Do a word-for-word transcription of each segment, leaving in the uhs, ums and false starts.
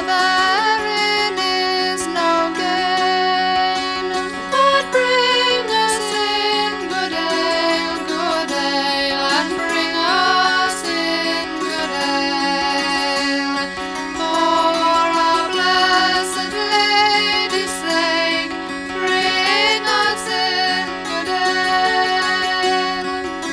therein is no gain, but bring us in good ale, good ale, and bring us in good ale. For our blessed Lady's sake, bring us in good ale.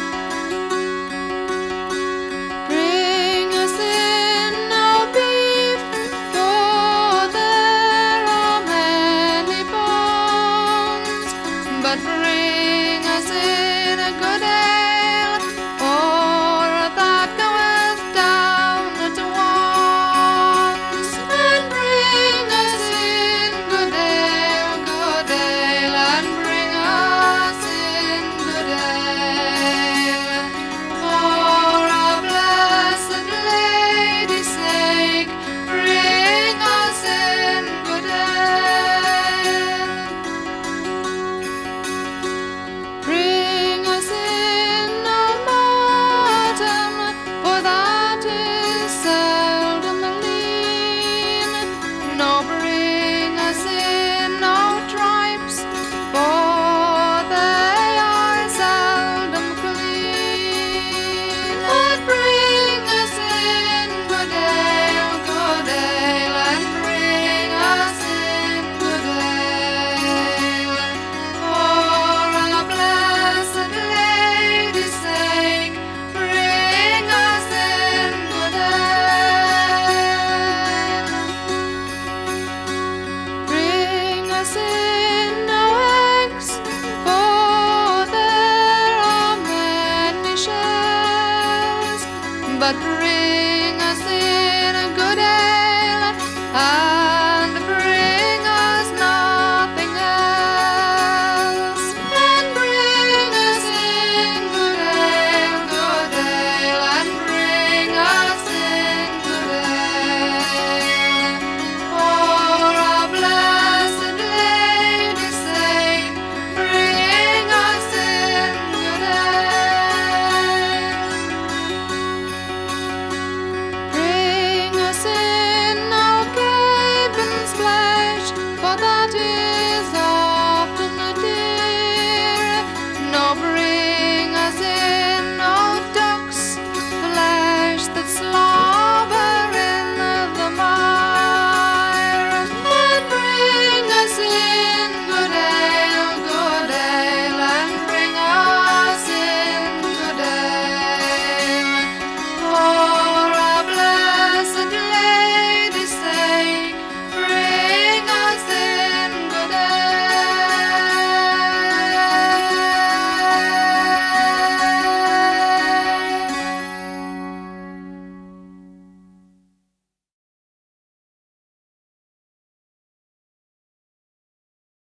Bring us in no beef, for there are many bones, but bring us in a good ale, for that goeth down to once. And bring us in good ale, good ale, and bring us in good ale. For our blessed Lady's sake, bring us in good ale. Bring us in no mutton, for that is seldom lean, nor bring us in no tripes, for they are seldom clean. But bring us in good ale, good ale, and bring us in good ale. For our blessed Lady's sake, bring us in good ale. Bring us in no eggs, for there are many shells, but bring us in a good ale.